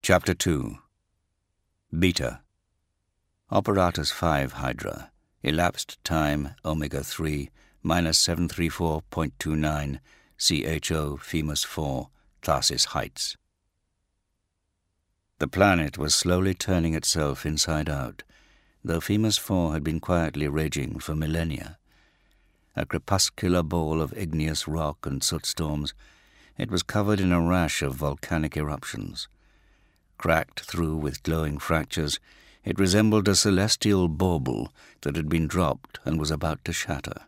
Chapter 2. Beta. Operatus 5 Hydra. Elapsed time Omega-3 minus 734.29 CHO Femus 4 Tharsis Heights. The planet was slowly turning itself inside out, though Femus 4 had been quietly raging for millennia. A crepuscular ball of igneous rock and soot storms, it was covered in a rash of volcanic eruptions. Cracked through with glowing fractures, it resembled a celestial bauble that had been dropped and was about to shatter.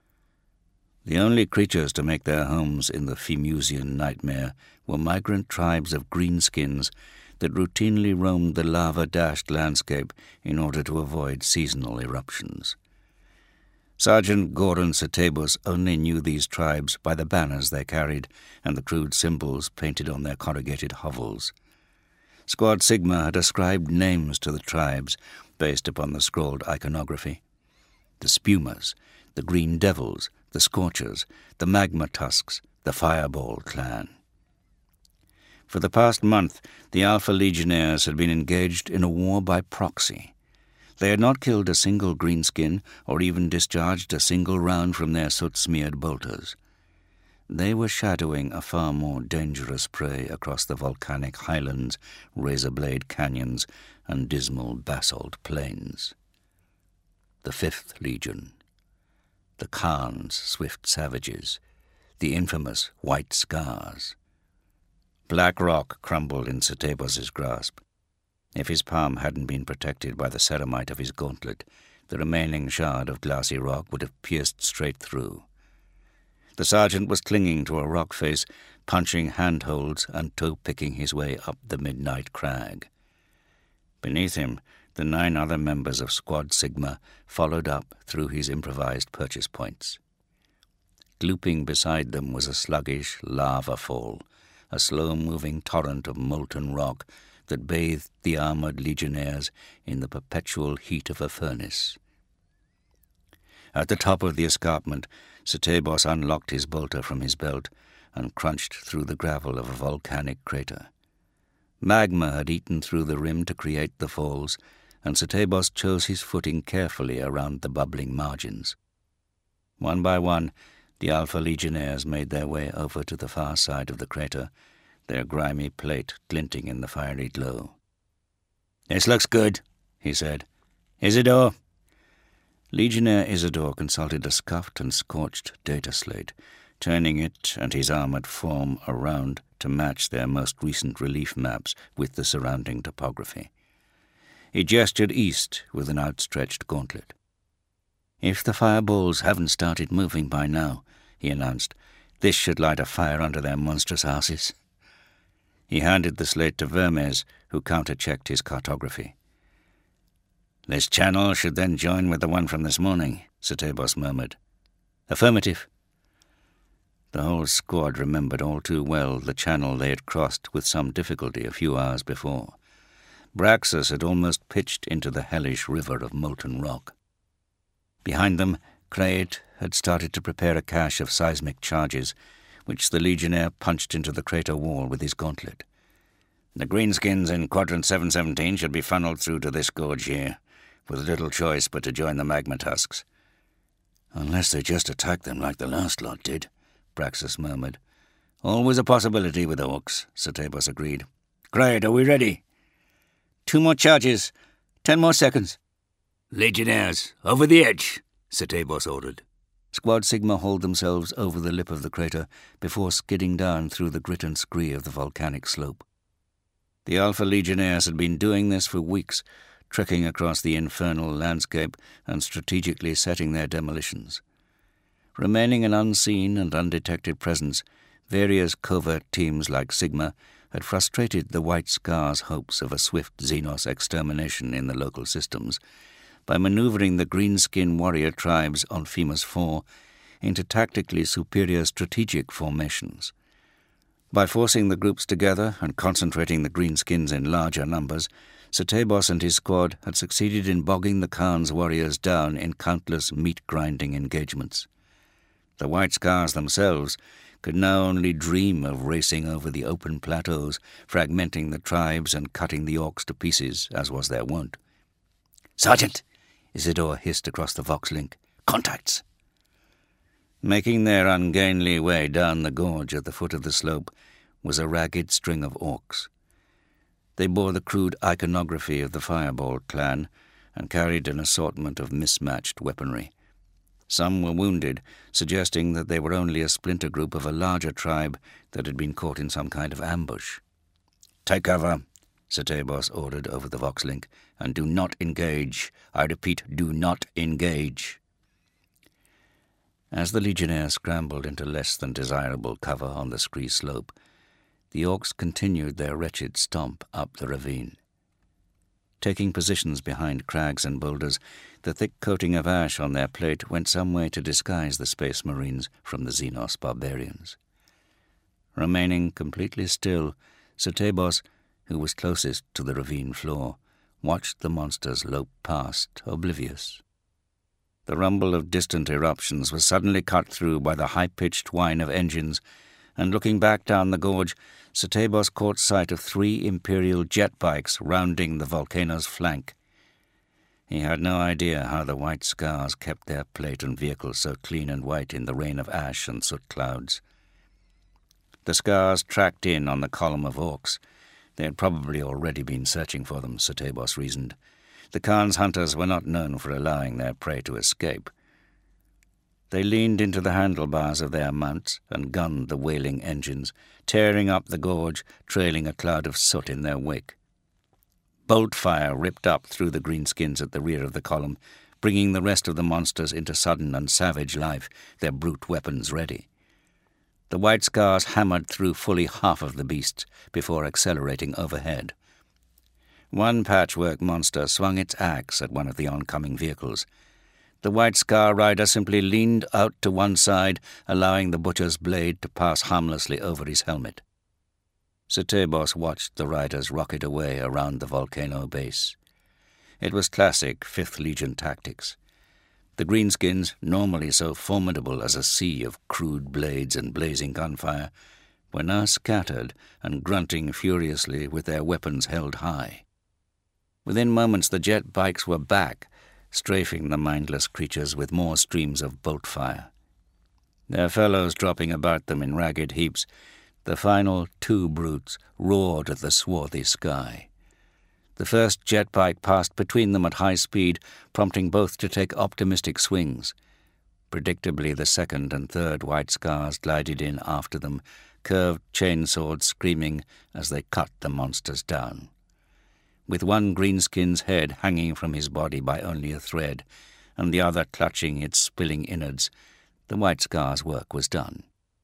The only creatures to make their homes in the Femusian nightmare were migrant tribes of greenskins that routinely roamed the lava-dashed landscape in order to avoid seasonal eruptions. Sergeant Gordon Setebos only knew these tribes by the banners they carried and the crude symbols painted on their corrugated hovels. Squad Sigma had ascribed names to the tribes based upon the scrawled iconography. The Spumas, the Green Devils, the Scorchers, the Magma Tusks, the Fireball Clan. For the past month, the Alpha Legionnaires had been engaged in a war by proxy. They had not killed a single greenskin or even discharged a single round from their soot-smeared bolters. They were shadowing a far more dangerous prey across the volcanic highlands, razor-blade canyons, and dismal basalt plains. The 5th Legion. The Khan's swift savages. The infamous White Scars. Black rock crumbled in Setebos' grasp. If his palm hadn't been protected by the ceramite of his gauntlet, the remaining shard of glassy rock would have pierced straight through. The sergeant was clinging to a rock face, punching handholds and toe-picking his way up the midnight crag. Beneath him, the 9 other members of Squad Sigma followed up through his improvised purchase points. Glooping beside them was a sluggish lava fall, a slow-moving torrent of molten rock that bathed the armored legionnaires in the perpetual heat of a furnace. At the top of the escarpment, Setebos unlocked his bolter from his belt and crunched through the gravel of a volcanic crater. Magma had eaten through the rim to create the falls, and Setebos chose his footing carefully around the bubbling margins. One by one, the Alpha Legionnaires made their way over to the far side of the crater, their grimy plate glinting in the fiery glow. "This looks good," he said. "Isidore?" Legionnaire Isidore consulted a scuffed and scorched data slate, turning it and his armored form around to match their most recent relief maps with the surrounding topography. He gestured east with an outstretched gauntlet. "If the fireballs haven't started moving by now," he announced, "this should light a fire under their monstrous asses." He handed the slate to Vermes, who counter-checked his cartography. "This channel should then join with the one from this morning," Setebos murmured. "Affirmative." The whole squad remembered all too well the channel they had crossed with some difficulty a few hours before. Braxus had almost pitched into the hellish river of molten rock. Behind them, Kraet had started to prepare a cache of seismic charges, which the Legionnaire punched into the crater wall with his gauntlet. "The greenskins in Quadrant 717 should be funneled through to this gorge here, with little choice but to join the Magma Tusks." "Unless they just attack them like the last lot did," Braxus murmured. "Always a possibility with orcs," Setebos agreed. "Great, are we ready?" 2 more charges. 10 more seconds." "Legionnaires, over the edge," Setebos ordered. Squad Sigma hauled themselves over the lip of the crater before skidding down through the grit and scree of the volcanic slope. The Alpha Legionnaires had been doing this for weeks, trekking across the infernal landscape and strategically setting their demolitions. Remaining an unseen and undetected presence, various covert teams like Sigma had frustrated the White Scars' hopes of a swift Xenos extermination in the local systems by maneuvering the greenskin warrior tribes on Femus 4 into tactically superior strategic formations. By forcing the groups together and concentrating the greenskins in larger numbers, Setebos and his squad had succeeded in bogging the Khan's warriors down in countless meat-grinding engagements. The White Scars themselves could now only dream of racing over the open plateaus, fragmenting the tribes and cutting the orcs to pieces, as was their wont. "Sergeant!" Isidore hissed across the vox-link. "Contacts!" Making their ungainly way down the gorge at the foot of the slope was a ragged string of orcs. They bore the crude iconography of the Fireball clan and carried an assortment of mismatched weaponry. Some were wounded, suggesting that they were only a splinter group of a larger tribe that had been caught in some kind of ambush. "Take cover," Setebos ordered over the vox-link, "and do not engage. I repeat, do not engage." As the Legionnaires scrambled into less than desirable cover on the scree slope, the orcs continued their wretched stomp up the ravine. Taking positions behind crags and boulders, the thick coating of ash on their plate went some way to disguise the Space Marines from the Xenos barbarians. Remaining completely still, Setebos, who was closest to the ravine floor, watched the monsters lope past, oblivious. The rumble of distant eruptions was suddenly cut through by the high-pitched whine of engines, and looking back down the gorge, Setebos caught sight of 3 Imperial jet bikes rounding the volcano's flank. He had no idea how the white scars kept their plate and vehicle so clean and white in the rain of ash and soot clouds. The scars tracked in on the column of orcs. They had probably already been searching for them, Setebos reasoned. The Khan's hunters were not known for allowing their prey to escape. They leaned into the handlebars of their mounts and gunned the wailing engines, tearing up the gorge, trailing a cloud of soot in their wake. Bolt fire ripped up through the greenskins at the rear of the column, bringing the rest of the monsters into sudden and savage life, their brute weapons ready. The white scars hammered through fully half of the beasts before accelerating overhead. One patchwork monster swung its axe at one of the oncoming vehicles. The white scar rider simply leaned out to one side, allowing the butcher's blade to pass harmlessly over his helmet. Setebos watched the riders rocket away around the volcano base. It was classic 5th Legion tactics. The greenskins, normally so formidable as a sea of crude blades and blazing gunfire, were now scattered and grunting furiously with their weapons held high. Within moments the jet bikes were back, strafing the mindless creatures with more streams of bolt fire. Their fellows dropping about them in ragged heaps, the final 2 brutes roared at the swarthy sky. The first jet bike passed between them at high speed, prompting both to take optimistic swings. Predictably, the second and third white scars glided in after them, curved chainswords screaming as they cut the monsters down. With one greenskin's head hanging from his body by only a thread, and the other clutching its spilling innards, the white scar's work was done.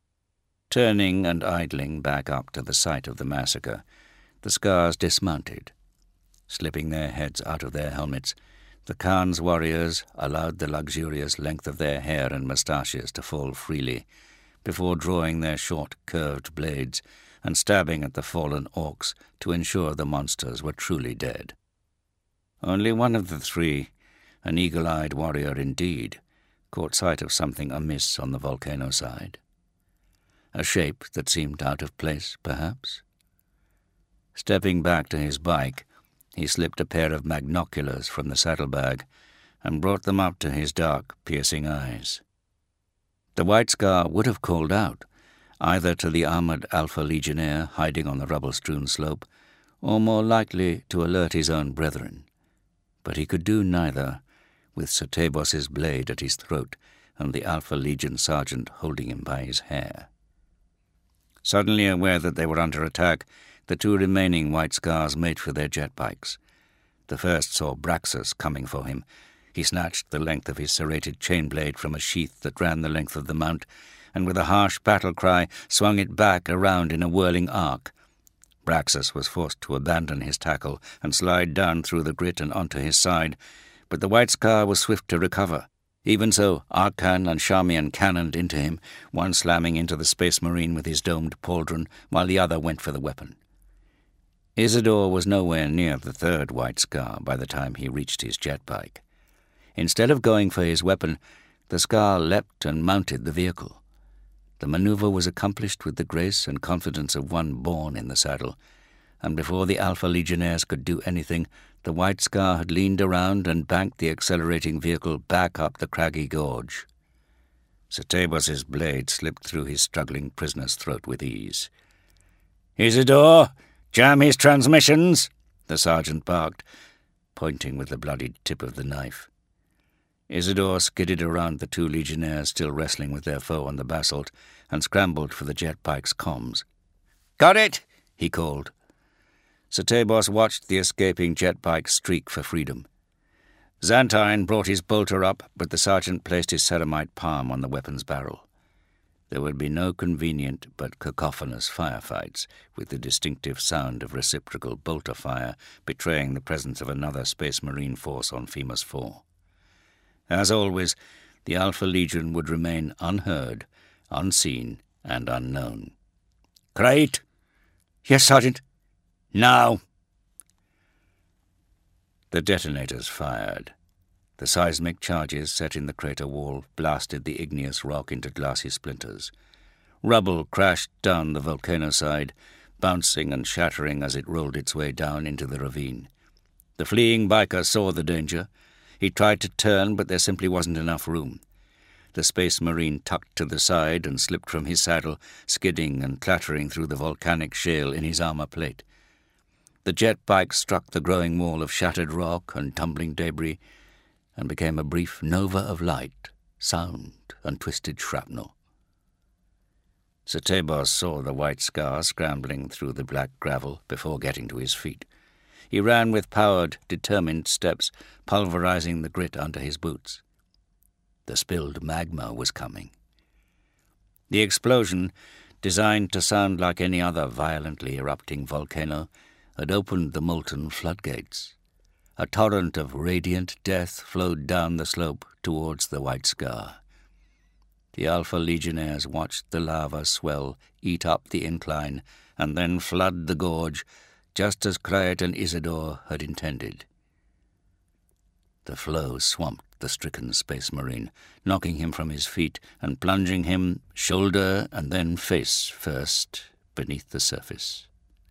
Turning and idling back up to the site of the massacre, the scars dismounted. Slipping their heads out of their helmets, the Khan's warriors allowed the luxurious length of their hair and moustaches to fall freely, before drawing their short, curved blades and stabbing at the fallen orcs to ensure the monsters were truly dead. Only one of the 3, an eagle-eyed warrior indeed, caught sight of something amiss on the volcano side. A shape that seemed out of place, perhaps? Stepping back to his bike, he slipped a pair of magnoculars from the saddlebag and brought them up to his dark, piercing eyes. The white scar would have called out, either to the armored Alpha Legionnaire hiding on the rubble-strewn slope, or more likely to alert his own brethren. But he could do neither, with Setebos's blade at his throat and the Alpha Legion sergeant holding him by his hair. Suddenly aware that they were under attack, the 2 remaining white scars made for their jet bikes. The first saw Braxus coming for him. He snatched the length of his serrated chain blade from a sheath that ran the length of the mount, and with a harsh battle cry swung it back around in a whirling arc. Braxus was forced to abandon his tackle and slide down through the grit and onto his side, but the white scar was swift to recover. Even so, Arkan and Charmian cannoned into him, one slamming into the Space Marine with his domed pauldron, while the other went for the weapon. Isidore was nowhere near the 3rd white scar by the time he reached his jet bike. Instead of going for his weapon, the scar leapt and mounted the vehicle. The maneuver was accomplished with the grace and confidence of one born in the saddle, and before the Alpha Legionnaires could do anything, the White Scar had leaned around and banked the accelerating vehicle back up the craggy gorge. Setebos's blade slipped through his struggling prisoner's throat with ease. "Isidore, jam his transmissions!" the sergeant barked, pointing with the bloodied tip of the knife. Isidore skidded around the two legionnaires still wrestling with their foe on the basalt and scrambled for the jetpike's comms. "Got it!" he called. Setebos watched the escaping jetpike streak for freedom. Xantine brought his bolter up, but the sergeant placed his ceramite palm on the weapon's barrel. There would be no convenient but cacophonous firefights, with the distinctive sound of reciprocal bolter fire betraying the presence of another Space Marine force on Femus 4. As always, the Alpha Legion would remain unheard, unseen, and unknown. "Crate!" "Yes, Sergeant." "Now!" The detonators fired. The seismic charges set in the crater wall blasted the igneous rock into glassy splinters. Rubble crashed down the volcano side, bouncing and shattering as it rolled its way down into the ravine. The fleeing biker saw the danger. He tried to turn, but there simply wasn't enough room. The Space Marine tucked to the side and slipped from his saddle, skidding and clattering through the volcanic shale in his armor plate. The jet bike struck the growing wall of shattered rock and tumbling debris and became a brief nova of light, sound, and twisted shrapnel. Setebos saw the White Scar scrambling through the black gravel before getting to his feet. He ran with powered, determined steps, pulverizing the grit under his boots. The spilled magma was coming. The explosion, designed to sound like any other violently erupting volcano, had opened the molten floodgates. A torrent of radiant death flowed down the slope towards the White Scar. The Alpha Legionnaires watched the lava swell, eat up the incline, and then flood the gorge, just as Kraet and Isidore had intended. The flow swamped the stricken Space Marine, knocking him from his feet and plunging him, shoulder and then face first, beneath the surface.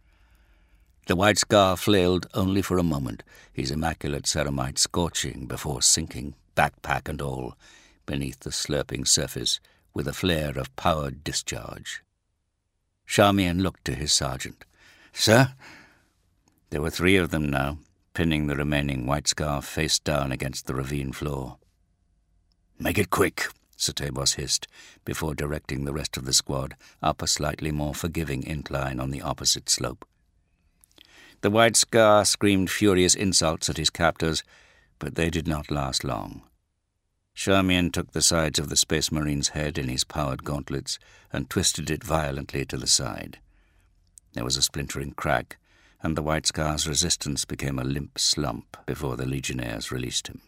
The White Scar flailed only for a moment, his immaculate ceramite scorching before sinking, backpack and all, beneath the slurping surface with a flare of powered discharge. Charmian looked to his sergeant. "Sir?" There were 3 of them now, pinning the remaining White Scar face down against the ravine floor. "Make it quick," Setebos hissed, before directing the rest of the squad up a slightly more forgiving incline on the opposite slope. The White Scar screamed furious insults at his captors, but they did not last long. Charmian took the sides of the Space Marine's head in his powered gauntlets and twisted it violently to the side. There was a splintering crack, and the White Scar's resistance became a limp slump before the Legionnaires released him.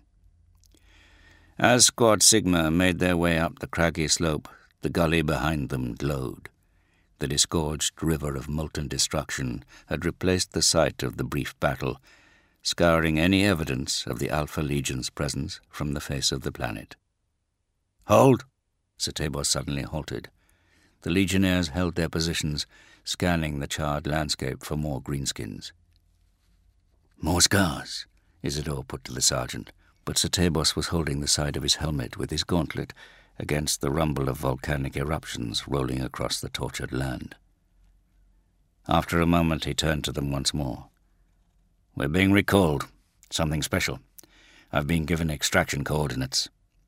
As Squad Sigma made their way up the craggy slope, the gully behind them glowed. The disgorged river of molten destruction had replaced the site of the brief battle, scouring any evidence of the Alpha Legion's presence from the face of the planet. "Hold!" Setebos suddenly halted. The Legionnaires held their positions, scanning the charred landscape for more greenskins. "More scars," Isidore put to the sergeant, but Setebos was holding the side of his helmet with his gauntlet against the rumble of volcanic eruptions rolling across the tortured land. After a moment he turned to them once more. "We're being recalled. Something special. I've been given extraction coordinates."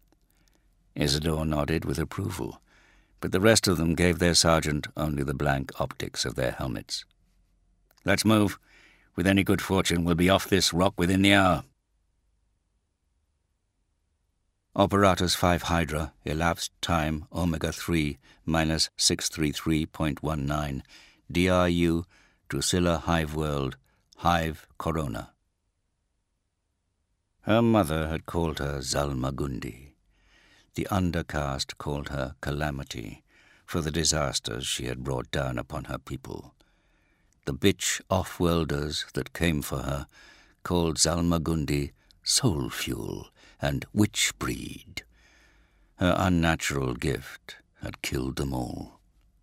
Isidore nodded with approval, but the rest of them gave their sergeant only the blank optics of their helmets. "Let's move. With any good fortune, we'll be off this rock within the hour." Operatus 5 Hydra, elapsed time Omega-3 minus 633.19, DRU, Drusilla Hive World, Hive Corona. Her mother had called her Zalmagundi. The undercaste called her Calamity, for the disasters she had brought down upon her people. The bitch off-worlders that came for her called Zalmagundi Soul Fuel and Witch Breed. Her unnatural gift, had killed them all.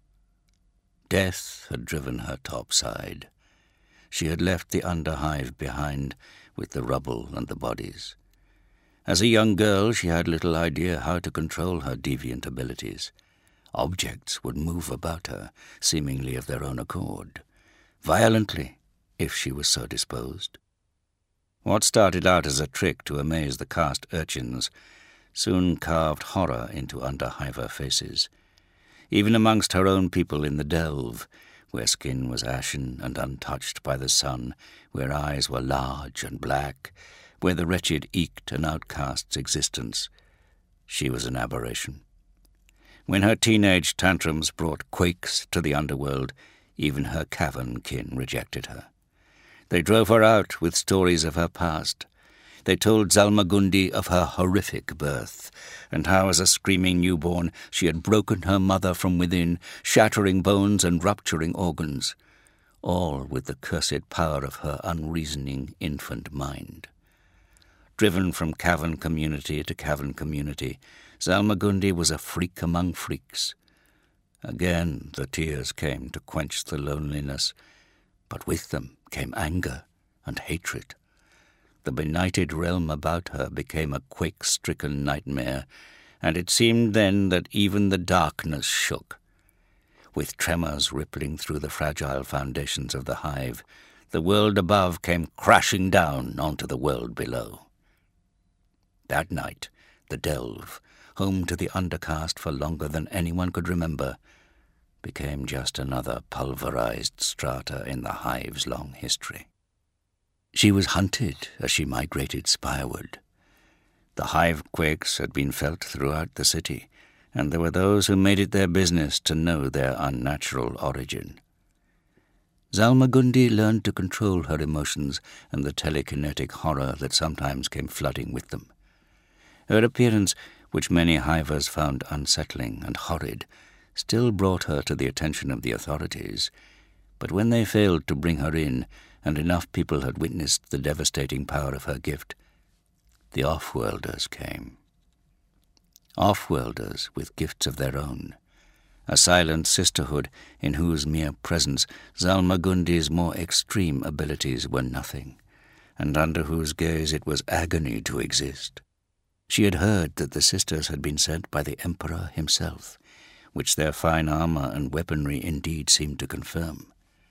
Death had driven her topside. She had left the underhive behind with the rubble and the bodies. As a young girl, she had little idea how to control her deviant abilities. Objects would move about her, seemingly of their own accord, violently, if she was so disposed. What started out as a trick to amaze the caste urchins soon carved horror into underhiver faces. Even amongst her own people in the delve, where skin was ashen and untouched by the sun, where eyes were large and black, where the wretched eked an outcast's existence, she was an aberration. When her teenage tantrums brought quakes to the underworld, even her cavern kin rejected her. They drove her out with stories of her past. They told Zalmagundi of her horrific birth, and how as a screaming newborn she had broken her mother from within, shattering bones and rupturing organs, all with the cursed power of her unreasoning infant mind. Driven from cavern community to cavern community, Zalmagundi was a freak among freaks. Again the tears came to quench the loneliness, but with them came anger and hatred. The benighted realm about her became a quake-stricken nightmare, and it seemed then that even the darkness shook. With tremors rippling through the fragile foundations of the hive, the world above came crashing down onto the world below. That night, the delve, home to the undercaste for longer than anyone could remember, became just another pulverized strata in the hive's long history. She was hunted as she migrated spireward. The hive quakes had been felt throughout the city, and there were those who made it their business to know their unnatural origin. Zalmagundi learned to control her emotions and the telekinetic horror that sometimes came flooding with them. Her appearance, which many hivers found unsettling and horrid, still brought her to the attention of the authorities, but when they failed to bring her in, and enough people had witnessed the devastating power of her gift, the off-worlders came. Off-worlders with gifts of their own, a silent sisterhood in whose mere presence Zalmagundi's more extreme abilities were nothing, and under whose gaze it was agony to exist. She had heard that the sisters had been sent by the Emperor himself, which their fine armor and weaponry indeed seemed to confirm.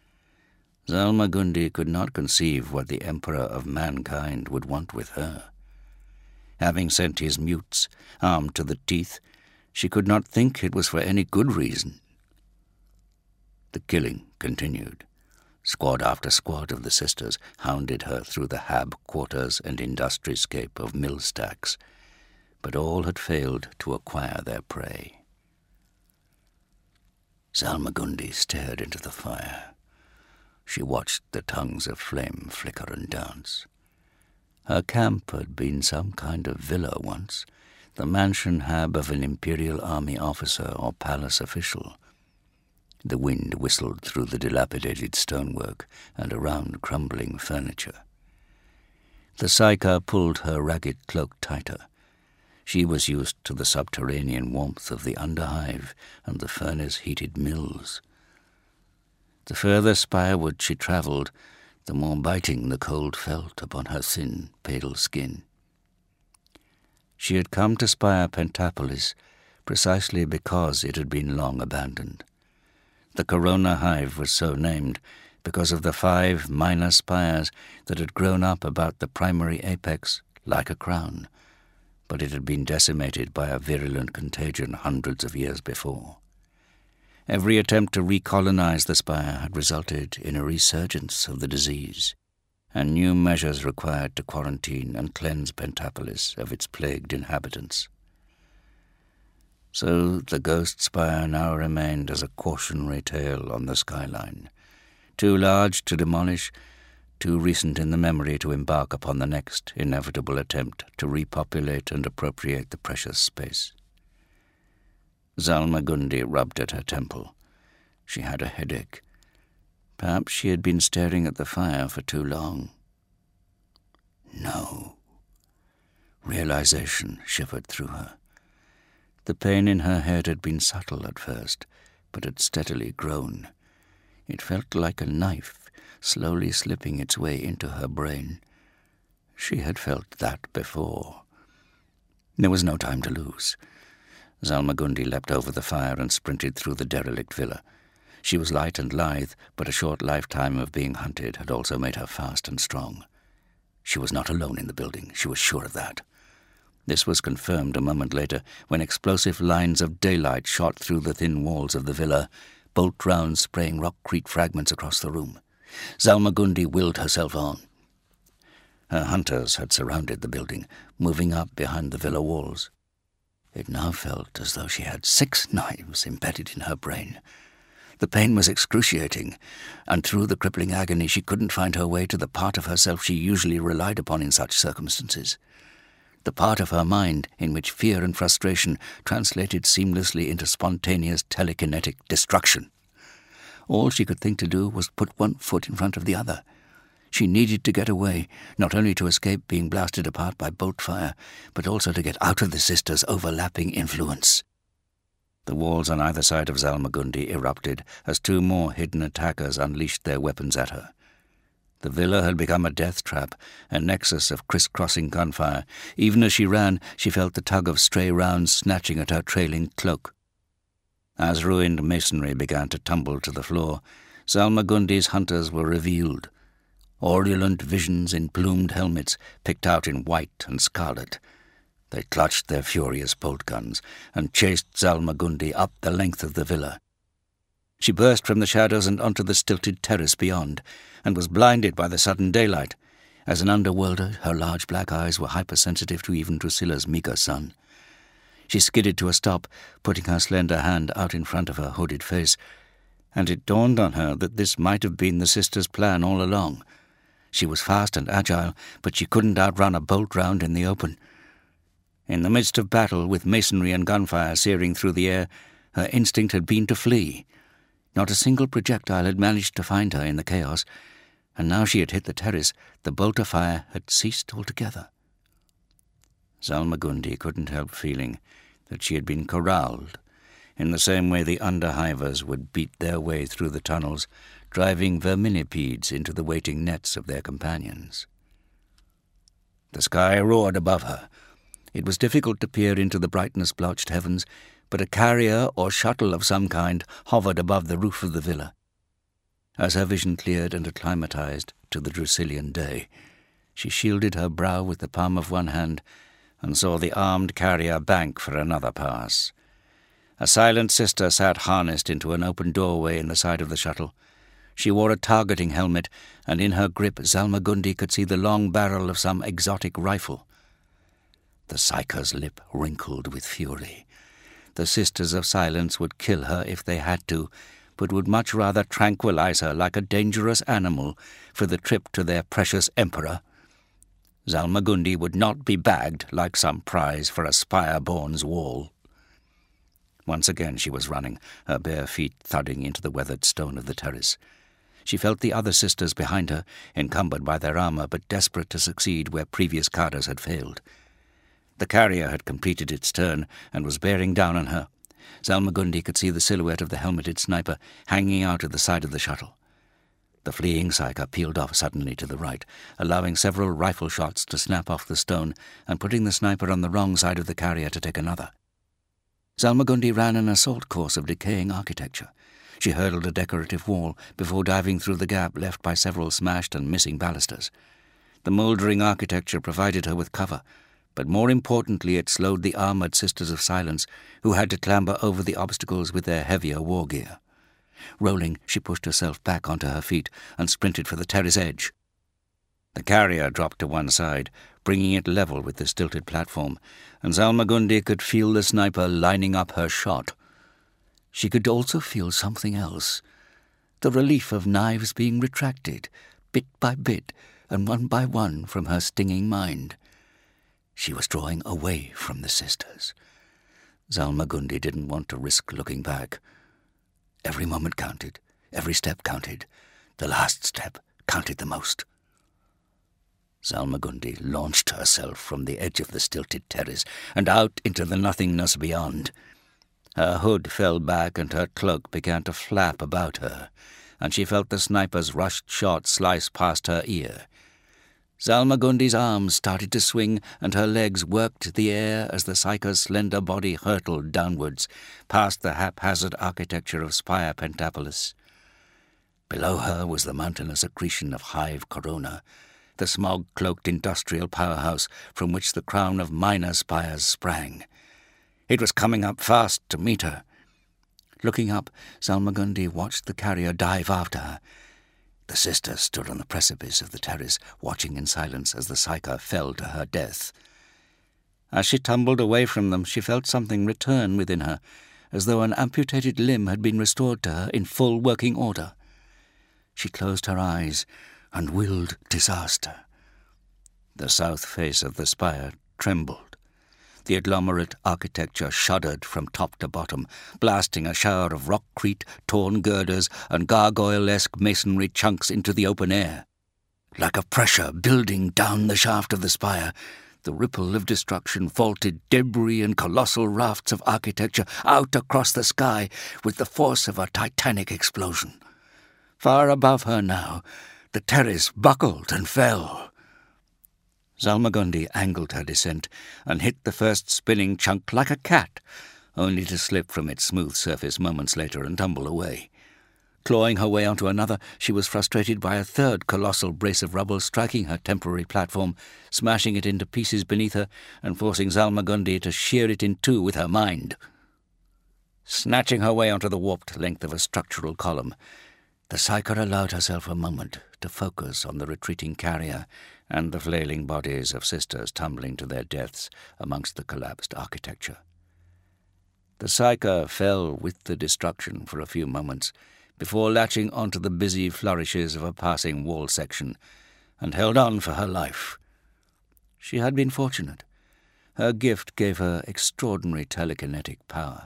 Zalmagundi could not conceive what the Emperor of mankind would want with her. Having sent his mutes, armed to the teeth, she could not think it was for any good reason. The killing continued. Squad after squad of the sisters hounded her through the hab quarters and industryscape of mill stacks, but all had failed to acquire their prey. Zalmagundi stared into the fire. She watched the tongues of flame flicker and dance. Her camp had been some kind of villa once, the mansion hab of an imperial army officer or palace official. The wind whistled through the dilapidated stonework and around crumbling furniture. The Psyker pulled her ragged cloak tighter. She was used to the subterranean warmth of the underhive and the furnace-heated mills. The further spireward she travelled, the more biting the cold felt upon her thin, pale skin. She had come to spire Pentapolis precisely because it had been long abandoned. The Corona hive was so named because of the 5 minor spires that had grown up about the primary apex like a crown, but it had been decimated by a virulent contagion hundreds of years before. Every attempt to recolonize the spire had resulted in a resurgence of the disease, and new measures required to quarantine and cleanse Pentapolis of its plagued inhabitants. So the ghost spire now remained as a cautionary tale on the skyline, too large to demolish, too recent in the memory to embark upon the next inevitable attempt to repopulate and appropriate the precious space. Zalmagundi rubbed at her temple. She had a headache. Perhaps she had been staring at the fire for too long. No. Realization shivered through her. The pain in her head had been subtle at first, but had steadily grown. It felt like a knife slowly slipping its way into her brain. She had felt that before. There was no time to lose. Zalmagundi leapt over the fire and sprinted through the derelict villa. She was light and lithe, but a short lifetime of being hunted had also made her fast and strong. She was not alone in the building, she was sure of that. This was confirmed a moment later when explosive lines of daylight shot through the thin walls of the villa, bolt rounds spraying rockcrete fragments across the room. Zalmagundi willed herself on. Her hunters had surrounded the building, moving up behind the villa walls. It now felt as though she had 6 knives embedded in her brain. The pain was excruciating, and through the crippling agony she couldn't find her way to the part of herself she usually relied upon in such circumstances. The part of her mind in which fear and frustration translated seamlessly into spontaneous telekinetic destruction. All she could think to do was put one foot in front of the other. She needed to get away, not only to escape being blasted apart by bolt fire, but also to get out of the sisters' overlapping influence. The walls on either side of Zalmagundi erupted as 2 more hidden attackers unleashed their weapons at her. The villa had become a death trap, a nexus of criss-crossing gunfire. Even as she ran, she felt the tug of stray rounds snatching at her trailing cloak. As ruined masonry began to tumble to the floor, Zalmagundi's hunters were revealed. Orulent visions in plumed helmets, picked out in white and scarlet. They clutched their furious bolt guns and chased Zalmagundi up the length of the villa. She burst from the shadows and onto the stilted terrace beyond, and was blinded by the sudden daylight. As an underworlder, her large black eyes were hypersensitive to even Drusilla's meager sun. She skidded to a stop, putting her slender hand out in front of her hooded face, and it dawned on her that this might have been the sisters' plan all along. She was fast and agile, but she couldn't outrun a bolt round in the open. In the midst of battle, with masonry and gunfire searing through the air, her instinct had been to flee. Not a single projectile had managed to find her in the chaos, and now she had hit the terrace, the bolt of fire had ceased altogether. Zalmagundi couldn't help feeling that she had been corralled, in the same way the underhivers would beat their way through the tunnels, driving verminipedes into the waiting nets of their companions. The sky roared above her. It was difficult to peer into the brightness-blotched heavens, but a carrier or shuttle of some kind hovered above the roof of the villa. As her vision cleared and acclimatized to the Drusilian day, she shielded her brow with the palm of one hand and saw the armed carrier bank for another pass. A silent sister sat harnessed into an open doorway in the side of the shuttle. She wore a targeting helmet, and in her grip Zalmagundi could see the long barrel of some exotic rifle. The Psyker's lip wrinkled with fury. The Sisters of Silence would kill her if they had to, but would much rather tranquilize her like a dangerous animal for the trip to their precious emperor. Zalmagundi would not be bagged like some prize for a Spire-born's wall. Once again she was running, her bare feet thudding into the weathered stone of the terrace. She felt the other sisters behind her, encumbered by their armor, but desperate to succeed where previous cadres had failed. The carrier had completed its turn and was bearing down on her. Zalmagundi could see the silhouette of the helmeted sniper hanging out at the side of the shuttle. The fleeing Psyker peeled off suddenly to the right, allowing several rifle shots to snap off the stone and putting the sniper on the wrong side of the carrier to take another. Zalmagundi ran an assault course of decaying architecture. She hurdled a decorative wall before diving through the gap left by several smashed and missing balusters. The mouldering architecture provided her with cover, but more importantly it slowed the armoured Sisters of Silence, who had to clamber over the obstacles with their heavier war gear. Rolling, she pushed herself back onto her feet and sprinted for the terrace edge. The carrier dropped to one side, bringing it level with the stilted platform, and Zalmagundi could feel the sniper lining up her shot. She could also feel something else, the relief of knives being retracted, bit by bit and one by one from her stinging mind. She was drawing away from the sisters. Zalmagundi didn't want to risk looking back. Every moment counted, every step counted. The last step counted the most. Salmagundi launched herself from the edge of the stilted terrace and out into the nothingness beyond. Her hood fell back and her cloak began to flap about her, and she felt the sniper's rushed shot slice past her ear. Salmagundi's arms started to swing, and her legs worked the air as the Psyker's slender body hurtled downwards, past the haphazard architecture of Spire Pentapolis. Below her was the mountainous accretion of Hive Corona, the smog-cloaked industrial powerhouse from which the crown of minor spires sprang. It was coming up fast to meet her. Looking up, Salmagundi watched the carrier dive after her. The sisters stood on the precipice of the terrace, watching in silence as the Psyker fell to her death. As she tumbled away from them, she felt something return within her, as though an amputated limb had been restored to her in full working order. She closed her eyes and willed disaster. The south face of the spire trembled. The agglomerate architecture shuddered from top to bottom, blasting a shower of rockcrete, torn girders, and gargoyle-esque masonry chunks into the open air. Like a pressure building down the shaft of the spire, the ripple of destruction vaulted debris and colossal rafts of architecture out across the sky with the force of a titanic explosion. Far above her now, the terrace buckled and fell. Salmagundi angled her descent and hit the first spinning chunk like a cat, only to slip from its smooth surface moments later and tumble away. Clawing her way onto another, she was frustrated by a third colossal brace of rubble striking her temporary platform, smashing it into pieces beneath her and forcing Salmagundi to shear it in two with her mind. Snatching her way onto the warped length of a structural column, the Psyker allowed herself a moment to focus on the retreating carrier and the flailing bodies of sisters tumbling to their deaths amongst the collapsed architecture. The Psyker fell with the destruction for a few moments before latching onto the busy flourishes of a passing wall section and held on for her life. She had been fortunate. Her gift gave her extraordinary telekinetic power.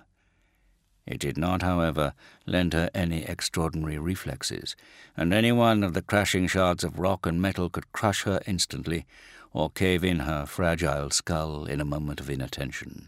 It did not, however, lend her any extraordinary reflexes, and any one of the crashing shards of rock and metal could crush her instantly or cave in her fragile skull in a moment of inattention.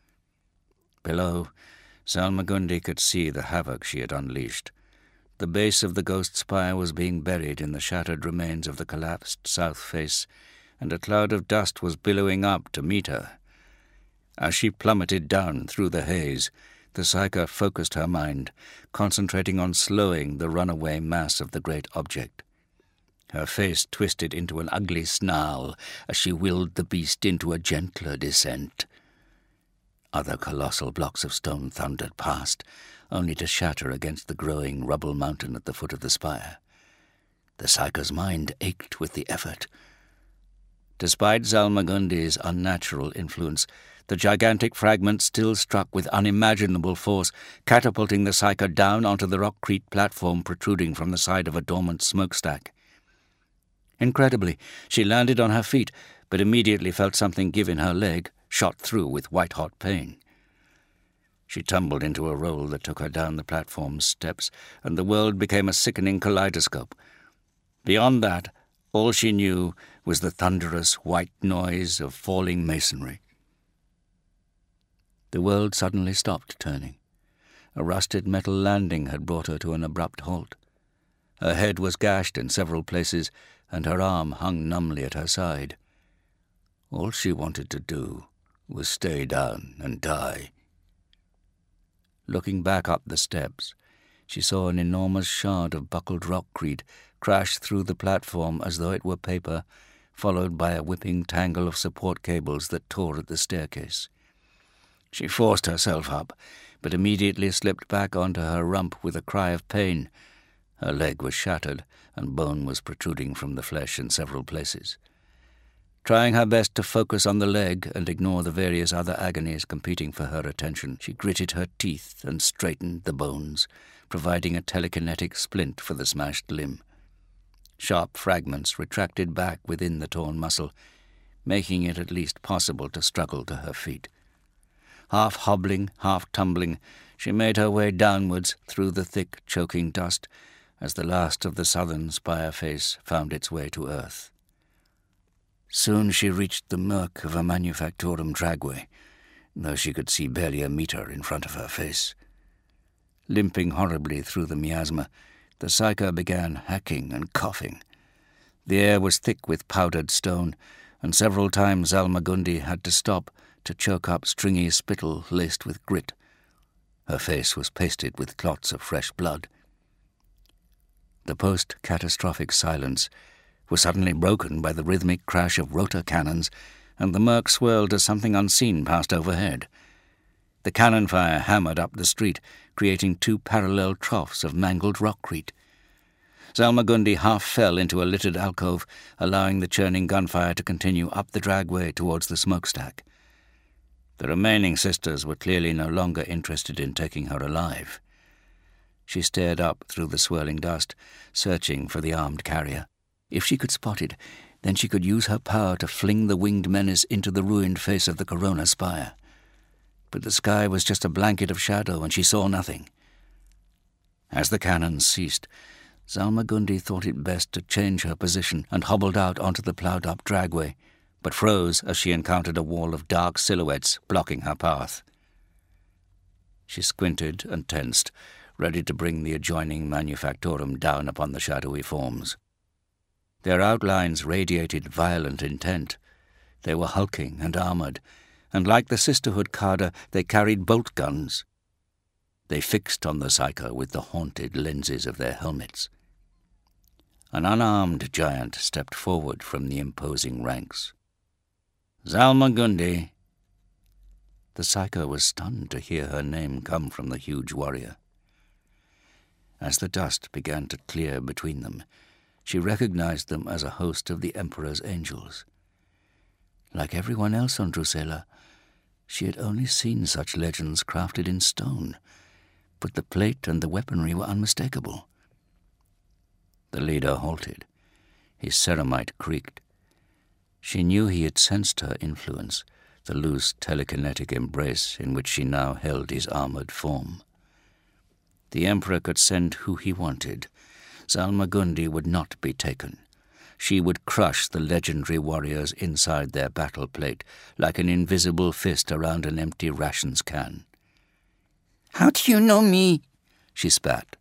Below, Salmagundi could see the havoc she had unleashed. The base of the ghost spire was being buried in the shattered remains of the collapsed south face, and a cloud of dust was billowing up to meet her. As she plummeted down through the haze, the Psyker focused her mind, concentrating on slowing the runaway mass of the great object. Her face twisted into an ugly snarl as she willed the beast into a gentler descent. Other colossal blocks of stone thundered past, only to shatter against the growing rubble mountain at the foot of the spire. The Psyker's mind ached with the effort. Despite Salmagundi's unnatural influence, the gigantic fragment still struck with unimaginable force, catapulting the Psyker down onto the rockcrete platform protruding from the side of a dormant smokestack. Incredibly, she landed on her feet, but immediately felt something give in her leg, shot through with white-hot pain. She tumbled into a roll that took her down the platform's steps, and the world became a sickening kaleidoscope. Beyond that, all she knew was the thunderous white noise of falling masonry. The world suddenly stopped turning. A rusted metal landing had brought her to an abrupt halt. Her head was gashed in several places, and her arm hung numbly at her side. All she wanted to do was stay down and die. Looking back up the steps, she saw an enormous shard of buckled rockcrete crash through the platform as though it were paper, followed by a whipping tangle of support cables that tore at the staircase. She forced herself up, but immediately slipped back onto her rump with a cry of pain. Her leg was shattered, and bone was protruding from the flesh in several places. Trying her best to focus on the leg and ignore the various other agonies competing for her attention, she gritted her teeth and straightened the bones, providing a telekinetic splint for the smashed limb. Sharp fragments retracted back within the torn muscle, making it at least possible to struggle to her feet. Half hobbling, half tumbling, she made her way downwards through the thick, choking dust as the last of the southern spire face found its way to earth. Soon she reached the murk of a manufactorum dragway, though she could see barely a meter in front of her face. Limping horribly through the miasma, the Psyker began hacking and coughing. The air was thick with powdered stone, and several times Almagundi had to stop to choke up stringy spittle laced with grit. Her face was pasted with clots of fresh blood. The post-catastrophic silence was suddenly broken by the rhythmic crash of rotor cannons, and the murk swirled as something unseen passed overhead. The cannon fire hammered up the street, creating two parallel troughs of mangled rockcrete. Zalmagundi half fell into a littered alcove, allowing the churning gunfire to continue up the dragway towards the smokestack. The remaining sisters were clearly no longer interested in taking her alive. She stared up through the swirling dust, searching for the armed carrier. If she could spot it, then she could use her power to fling the winged menace into the ruined face of the Corona spire. But the sky was just a blanket of shadow, and she saw nothing. As the cannons ceased, Zalmagundi thought it best to change her position and hobbled out onto the ploughed-up dragway, but froze as she encountered a wall of dark silhouettes blocking her path. She squinted and tensed, ready to bring the adjoining manufactorum down upon the shadowy forms. Their outlines radiated violent intent. They were hulking and armoured, and like the Sisterhood cadre, they carried bolt guns. They fixed on the Psyker with the haunted lenses of their helmets. An unarmed giant stepped forward from the imposing ranks. "Zalmagundi." The Psyker was stunned to hear her name come from the huge warrior. As the dust began to clear between them, she recognized them as a host of the Emperor's angels. Like everyone else on Drusilla, she had only seen such legends crafted in stone, but the plate and the weaponry were unmistakable. The leader halted. His ceramite creaked. She knew he had sensed her influence, the loose telekinetic embrace in which she now held his armored form. The Emperor could send who he wanted. Zalmagundi would not be taken. She would crush the legendary warriors inside their battle plate like an invisible fist around an empty rations can. "How do you know me?" she spat.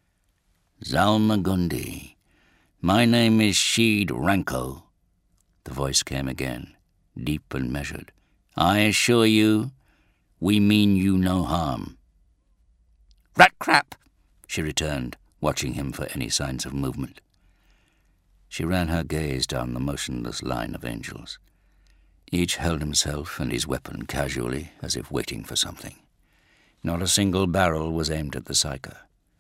"Zalmagundi. My name is Sheed Ranko." The voice came again, deep and measured. "I assure you, we mean you no harm." "Rat crap," she returned, watching him for any signs of movement. She ran her gaze down the motionless line of angels. Each held himself and his weapon casually, as if waiting for something. Not a single barrel was aimed at the Psyker.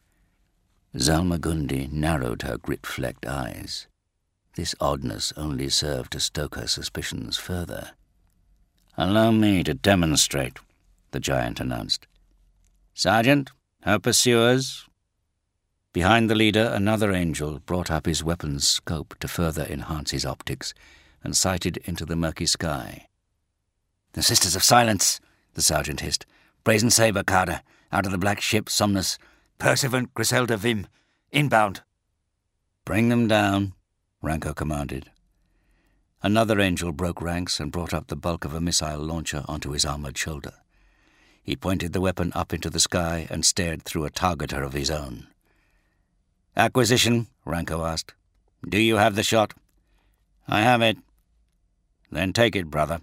Zalmagundi narrowed her grit-flecked eyes. This oddness only served to stoke her suspicions further. "Allow me to demonstrate," the giant announced. "Sergeant, her pursuers." Behind the leader, another angel brought up his weapon's scope to further enhance his optics and sighted into the murky sky. "The Sisters of Silence," the sergeant hissed. "Brazen Saber cadre, out of the black ship Somnus. Perseverant Griselda Vim, inbound." "Bring them down," Ranko commanded. Another angel broke ranks and brought up the bulk of a missile launcher onto his armoured shoulder. He pointed the weapon up into the sky and stared through a targeter of his own. "Acquisition," Ranko asked. "Do you have the shot?" "I have it." "Then take it, brother."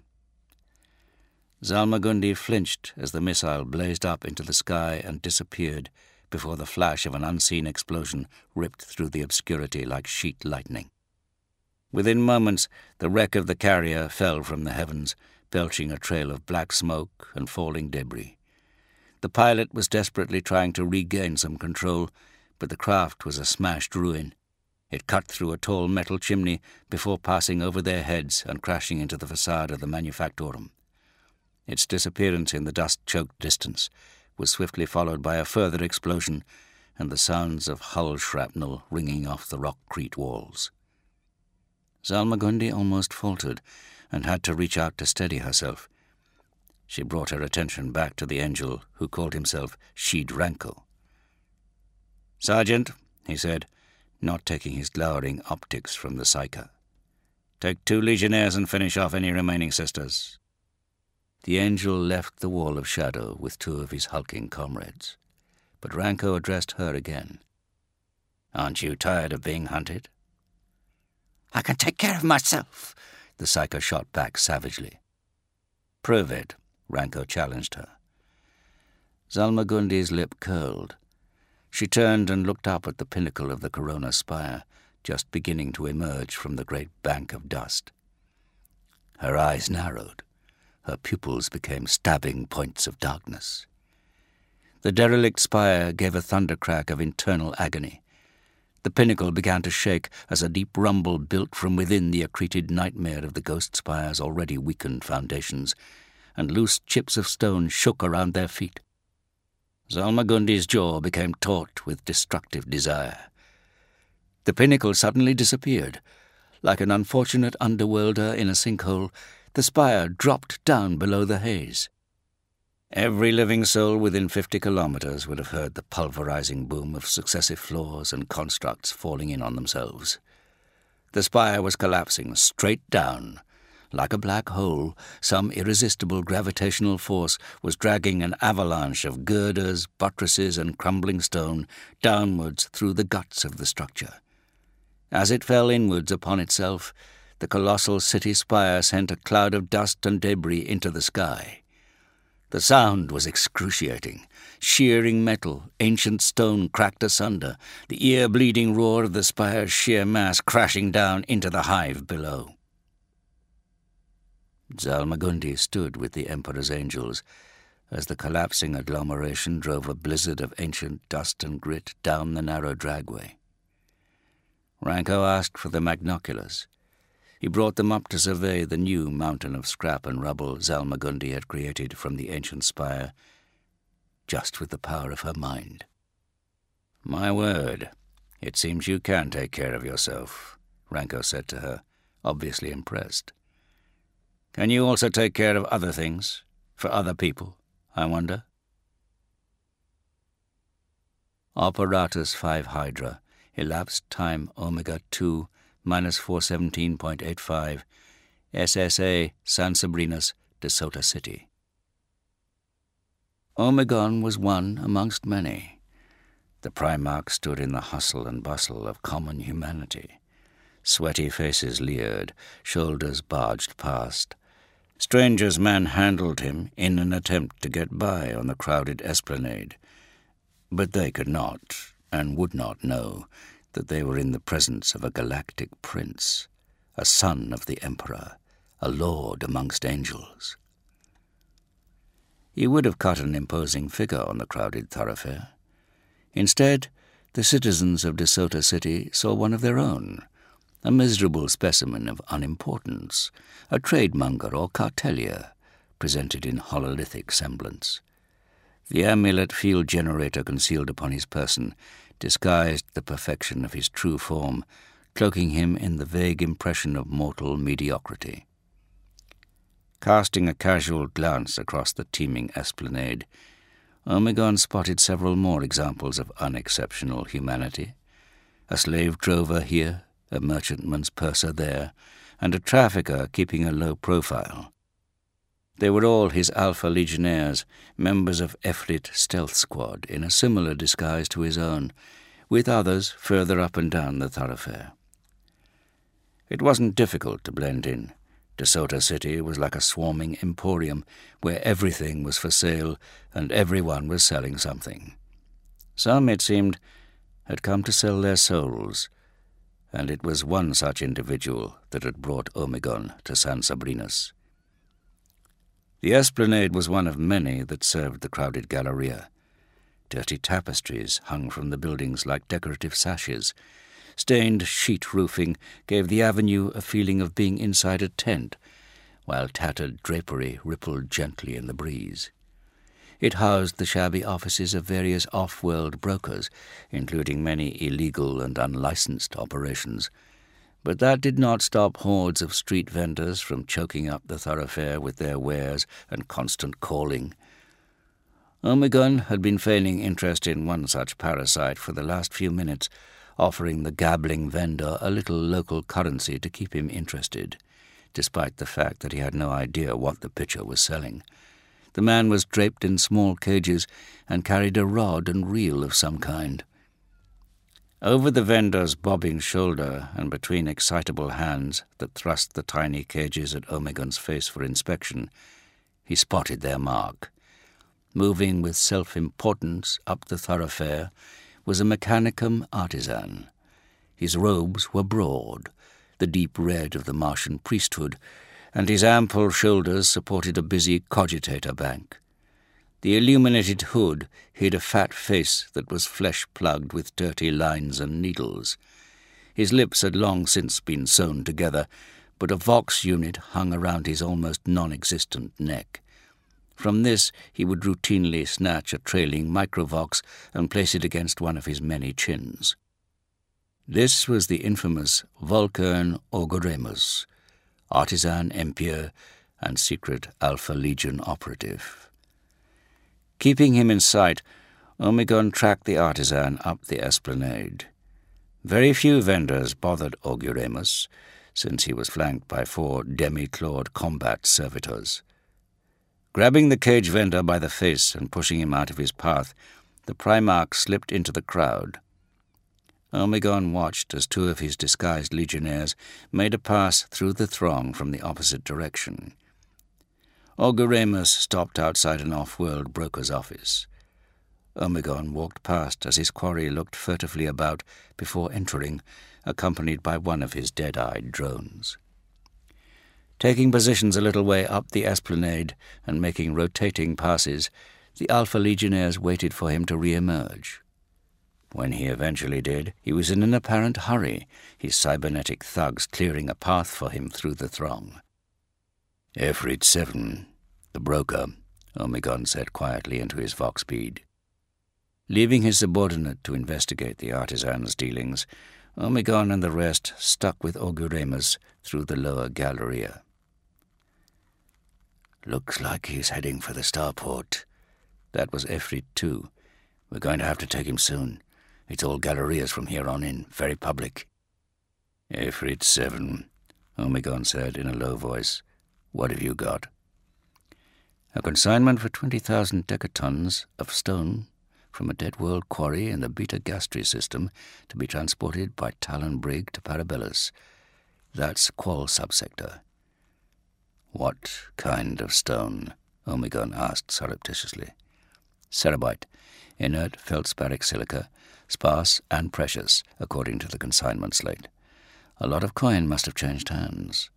Zalmagundi flinched as the missile blazed up into the sky and disappeared before the flash of an unseen explosion ripped through the obscurity like sheet lightning. Within moments, the wreck of the carrier fell from the heavens, belching a trail of black smoke and falling debris. The pilot was desperately trying to regain some control, but the craft was a smashed ruin. It cut through a tall metal chimney before passing over their heads and crashing into the facade of the manufactorum. Its disappearance in the dust-choked distance was swiftly followed by a further explosion and the sounds of hull shrapnel ringing off the rockcrete walls. Zalmagundi almost faltered and had to reach out to steady herself. She brought her attention back to the angel who called himself Sheed Ranko. "Sergeant," he said, not taking his glowering optics from the Psyker. Take 2 legionnaires and finish off any remaining sisters." The angel left the wall of shadow with 2 of his hulking comrades, but Ranko addressed her again. "Aren't you tired of being hunted?" "I can take care of myself," the psycho shot back savagely. "Prove it," Ranko challenged her. Zalmagundi's lip curled. She turned and looked up at the pinnacle of the Corona spire, just beginning to emerge from the great bank of dust. Her eyes narrowed. Her pupils became stabbing points of darkness. The derelict spire gave a thundercrack of internal agony. The pinnacle began to shake as a deep rumble built from within the accreted nightmare of the ghost spire's already weakened foundations, and loose chips of stone shook around their feet. Zalmagundi's jaw became taut with destructive desire. The pinnacle suddenly disappeared. Like an unfortunate underworlder in a sinkhole, the spire dropped down below the haze. Every living soul within 50 kilometers would have heard the pulverizing boom of successive floors and constructs falling in on themselves. The spire was collapsing straight down. Like a black hole, some irresistible gravitational force was dragging an avalanche of girders, buttresses, and crumbling stone downwards through the guts of the structure. As it fell inwards upon itself, the colossal city spire sent a cloud of dust and debris into the sky. The sound was excruciating. Shearing metal, ancient stone cracked asunder, the ear-bleeding roar of the spire's sheer mass crashing down into the hive below. Zalmagundi stood with the Emperor's angels as the collapsing agglomeration drove a blizzard of ancient dust and grit down the narrow dragway. Ranko asked for the magnoculars. He brought them up to survey the new mountain of scrap and rubble Zalmagundi had created from the ancient spire, just with the power of her mind. "My word, it seems you can take care of yourself," Ranko said to her, obviously impressed. "Can you also take care of other things, for other people, I wonder?" Operatus 5 Hydra, elapsed time Omega 2, minus 417.85, SSA San Sabrinas, DeSoto City. Omegon was one amongst many. The Primarch stood in the hustle and bustle of common humanity. Sweaty faces leered, shoulders barged past. Strangers manhandled him in an attempt to get by on the crowded esplanade. But they could not, and would not know, that they were in the presence of a galactic prince, a son of the Emperor, a lord amongst angels. He would have cut an imposing figure on the crowded thoroughfare. Instead, the citizens of DeSoto City saw one of their own, a miserable specimen of unimportance, a trademonger or cartelier, presented in hololithic semblance. The amulet field generator concealed upon his person disguised the perfection of his true form, cloaking him in the vague impression of mortal mediocrity. Casting a casual glance across the teeming esplanade, Omegon spotted several more examples of unexceptional humanity. A slave drover here, a merchantman's purser there, and a trafficker keeping a low profile. They were all his Alpha Legionnaires, members of Efrit Stealth Squad, in a similar disguise to his own, with others further up and down the thoroughfare. It wasn't difficult to blend in. DeSoto City was like a swarming emporium where everything was for sale and everyone was selling something. Some, it seemed, had come to sell their souls, and it was one such individual that had brought Omegon to San Sabrinas. The esplanade was one of many that served the crowded galleria. Dirty tapestries hung from the buildings like decorative sashes. Stained sheet roofing gave the avenue a feeling of being inside a tent, while tattered drapery rippled gently in the breeze. It housed the shabby offices of various off-world brokers, including many illegal and unlicensed operations. But that did not stop hordes of street vendors from choking up the thoroughfare with their wares and constant calling. Omegon had been feigning interest in one such parasite for the last few minutes, offering the gabbling vendor a little local currency to keep him interested, despite the fact that he had no idea what the pitcher was selling. The man was draped in small cages and carried a rod and reel of some kind. Over the vendor's bobbing shoulder and between excitable hands that thrust the tiny cages at Omegon's face for inspection, he spotted their mark. Moving with self-importance up the thoroughfare was a mechanicum artisan. His robes were broad, the deep red of the Martian priesthood, and his ample shoulders supported a busy cogitator bank. The illuminated hood hid a fat face that was flesh-plugged with dirty lines and needles. His lips had long since been sewn together, but a Vox unit hung around his almost non-existent neck. From this he would routinely snatch a trailing microvox and place it against one of his many chins. This was the infamous Vulcan Orgoremus, artisan Empire and secret Alpha Legion operative. Keeping him in sight, Omegon tracked the artisan up the esplanade. Very few vendors bothered Orgoremus, since he was flanked by 4 demi-clawed combat servitors. Grabbing the cage vendor by the face and pushing him out of his path, the Primarch slipped into the crowd. Omegon watched as 2 of his disguised legionnaires made a pass through the throng from the opposite direction. Orgoremus stopped outside an off-world broker's office. Omegon walked past as his quarry looked furtively about before entering, accompanied by one of his dead-eyed drones. Taking positions a little way up the esplanade and making rotating passes, the Alpha Legionnaires waited for him to re-emerge. When he eventually did, he was in an apparent hurry, his cybernetic thugs clearing a path for him through the throng. "Efrit 7, the broker," Omegon said quietly into his Vox bead. Leaving his subordinate to investigate the artisan's dealings, Omegon and the rest stuck with Orgoremus through the lower galleria. "Looks like he's heading for the starport." That was Efrit 2. "We're going to have to take him soon. It's all gallerias from here on in, very public." "Efrit 7, Omegon said in a low voice. "What have you got?" "A consignment for 20,000 decatons of stone from a dead world quarry in the Beta Gastri system to be transported by Talon Brig to Parabellus. That's Qual subsector." "What kind of stone?" Omegon asked surreptitiously. "Cerebite, inert feldsparic silica, sparse and precious, according to the consignment slate. A lot of coin must have changed hands."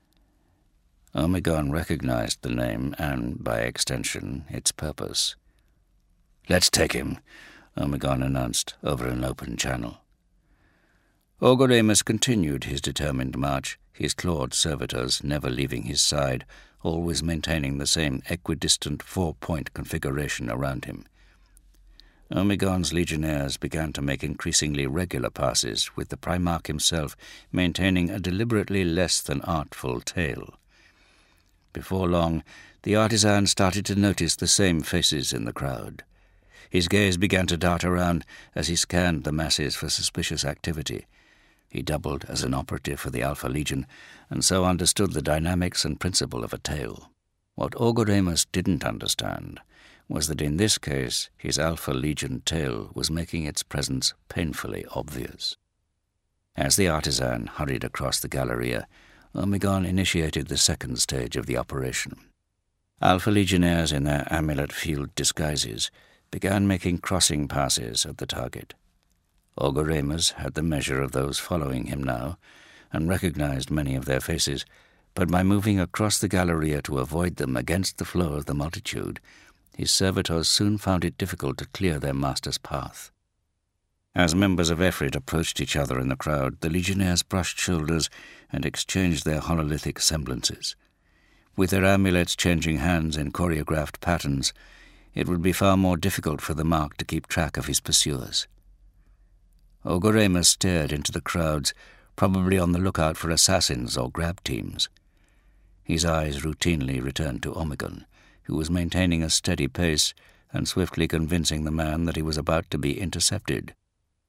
Omegon recognized the name and, by extension, its purpose. "Let's take him," Omegon announced over an open channel. Orgoremus continued his determined march, his clawed servitors never leaving his side, always maintaining the same equidistant 4-point configuration around him. Omegon's legionnaires began to make increasingly regular passes, with the Primarch himself maintaining a deliberately less than artful tail. Before long, the artisan started to notice the same faces in the crowd. His gaze began to dart around as he scanned the masses for suspicious activity. He doubled as an operative for the Alpha Legion, and so understood the dynamics and principle of a tail. What Orgoremus didn't understand was that in this case his Alpha Legion tail was making its presence painfully obvious. As the artisan hurried across the galleria, Omegon initiated the second stage of the operation. Alpha Legionnaires in their amulet-field disguises began making crossing passes at the target. Orgoremus had the measure of those following him now, and recognized many of their faces, but by moving across the galleria to avoid them against the flow of the multitude, his servitors soon found it difficult to clear their master's path. As members of Efrit approached each other in the crowd, the legionnaires brushed shoulders and exchanged their hololithic semblances. With their amulets changing hands in choreographed patterns, it would be far more difficult for the Mark to keep track of his pursuers. Orgoremus stared into the crowds, probably on the lookout for assassins or grab teams. His eyes routinely returned to Omegon, who was maintaining a steady pace and swiftly convincing the man that he was about to be intercepted.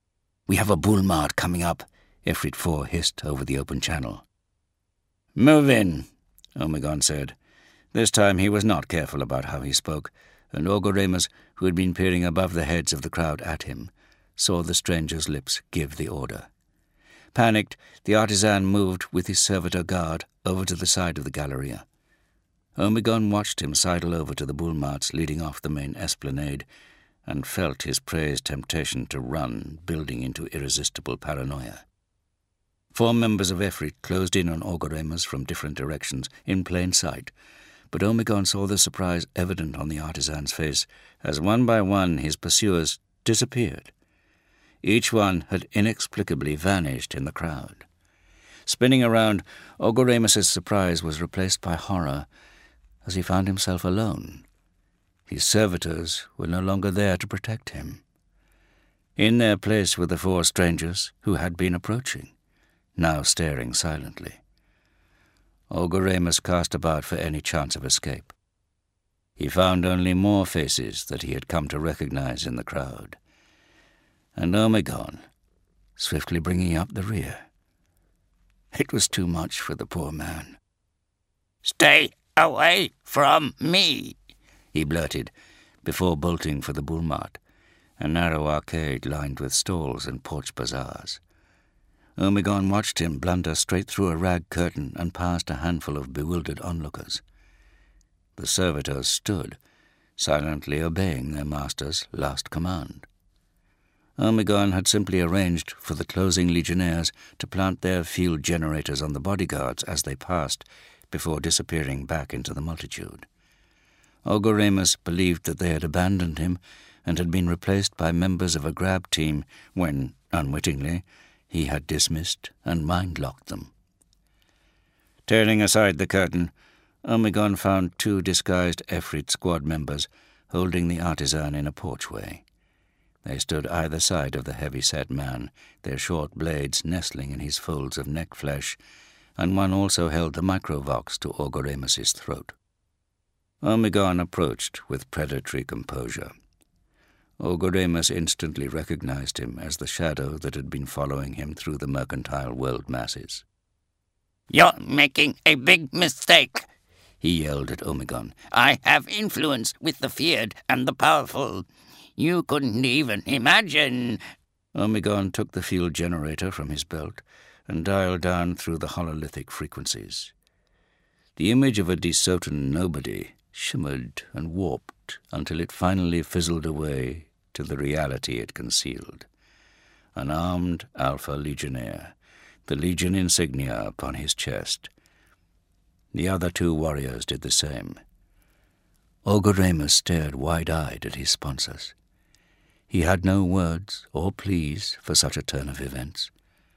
We have a bull mart coming up, Ifrit 4 hissed over the open channel. Move in, Omegon said. This time he was not careful about how he spoke, and Ogoremus, who had been peering above the heads of the crowd at him, saw the stranger's lips give the order. Panicked, the artisan moved with his servitor guard over to the side of the Galleria. Omegon watched him sidle over to the bull marts leading off the main esplanade, and felt his prey's temptation to run, building into irresistible paranoia. 4 members of Ifrit closed in on Ogoremus from different directions, in plain sight, but Omegon saw the surprise evident on the artisan's face as one by one his pursuers disappeared. Each one had inexplicably vanished in the crowd. Spinning around, Ogoremus's surprise was replaced by horror as he found himself alone. His servitors were no longer there to protect him. In their place were the 4 strangers who had been approaching, now staring silently. Ogoremus cast about for any chance of escape. He found only more faces that he had come to recognize in the crowd, and Omegon swiftly bringing up the rear. It was too much for the poor man. "Stay away from me," he blurted, before bolting for the bull mart, a narrow arcade lined with stalls and porch bazaars. Omegon watched him blunder straight through a rag curtain and past a handful of bewildered onlookers. The servitors stood, silently obeying their master's last command. Omegon had simply arranged for the closing legionnaires to plant their field generators on the bodyguards as they passed, before disappearing back into the multitude. Ogoremus believed that they had abandoned him and had been replaced by members of a grab team when, unwittingly, he had dismissed and mind-locked them. Turning aside the curtain, Omegon found 2 disguised Ifrit squad members holding the artisan in a porchway. They stood either side of the heavy-set man, their short blades nestling in his folds of neck flesh, and one also held the microvox to Ogoremus's throat. Omegon approached with predatory composure. Ogoremus instantly recognized him as the shadow that had been following him through the mercantile world masses. "You're making a big mistake," he yelled at Omegon. "I have influence with the feared and the powerful. You couldn't even imagine." Omegon took the field generator from his belt and dialed down through the hololithic frequencies. The image of a DeSotan nobody shimmered and warped until it finally fizzled away to the reality it concealed. An armed Alpha Legionnaire, the Legion insignia upon his chest. The other 2 warriors did the same. Ogoremus stared wide-eyed at his sponsors. He had no words or pleas for such a turn of events.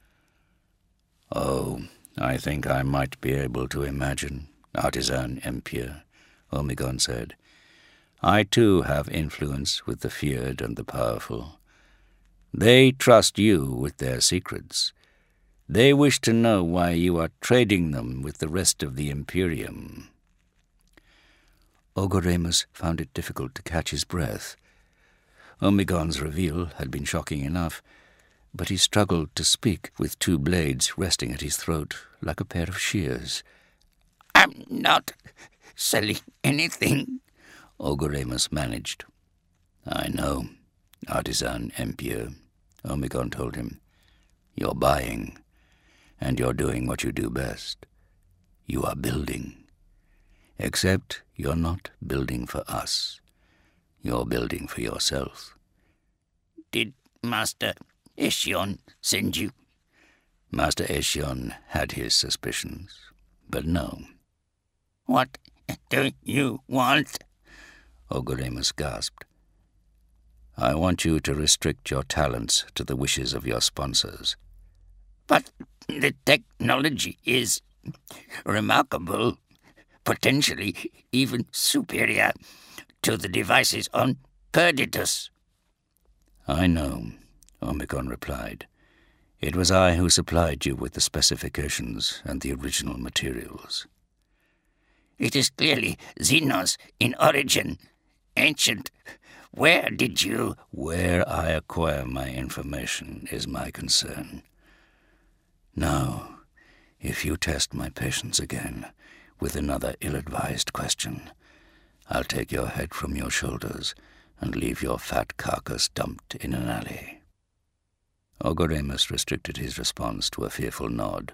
"Oh, I think I might be able to imagine, Artisan Empire," Omegon said. "I too have influence with the feared and the powerful. They trust you with their secrets. They wish to know why you are trading them with the rest of the Imperium." Ogoremus found it difficult to catch his breath. Omegon's reveal had been shocking enough, but he struggled to speak with 2 blades resting at his throat like a pair of shears. "I'm not selling anything," Ogoremus managed. "I know, Artisan Empire," Omegon told him. "You're buying, and you're doing what you do best. You are building. Except you're not building for us. You're building for yourself." "Did Master Eshion send you?" Master Eshion had his suspicions, but no. "What do you want?" Ogoremus gasped. "I want you to restrict your talents to the wishes of your sponsors." "But the technology is remarkable, potentially even superior to the devices on Perditus." "I know," Omegon replied. "It was I who supplied you with the specifications and the original materials." "It is clearly Xenos in origin, ancient, Where did you... Where I acquire my information is my concern. Now, if you test my patience again with another ill-advised question, I'll take your head from your shoulders and leave your fat carcass dumped in an alley. Ogoremus restricted his response to a fearful nod.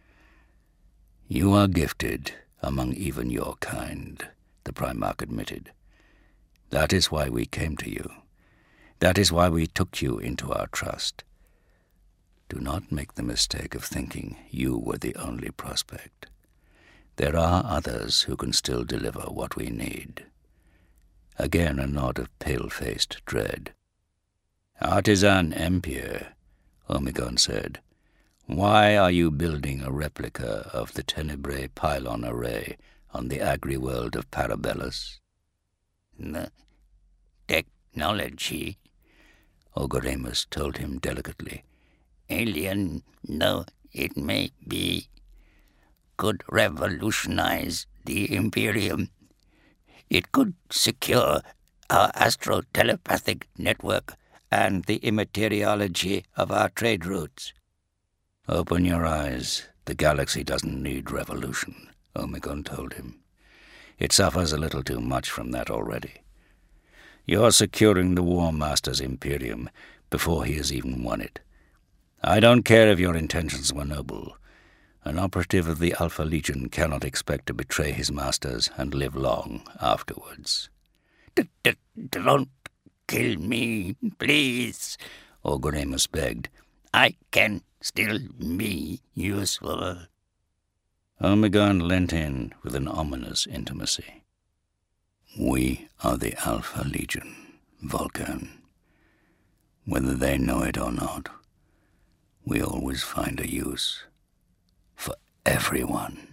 You are gifted among even your kind, the Primarch admitted. That is why we came to you. That is why we took you into our trust. Do not make the mistake of thinking you were the only prospect. There are others who can still deliver what we need. Again a nod of pale-faced dread. Artisan Empire, Omegon said. Why are you building a replica of the Tenebrae pylon array on the agri-world of Parabellus? The technology, Ogoremus told him delicately. Alien though it may be, could revolutionize the Imperium. It could secure our astro-telepathic network and the immateriology of our trade routes. Open your eyes. The galaxy doesn't need revolution, Omegon told him. It suffers a little too much from that already. You're securing the War Master's Imperium before he has even won it. I don't care if your intentions were noble. An operative of the Alpha Legion cannot expect to betray his masters and live long afterwards. Don't kill me, please, Ogoremus begged. I can still be useful. Omegon leant in with an ominous intimacy. We are the Alpha Legion, Vulcan. Whether they know it or not, we always find a use for everyone.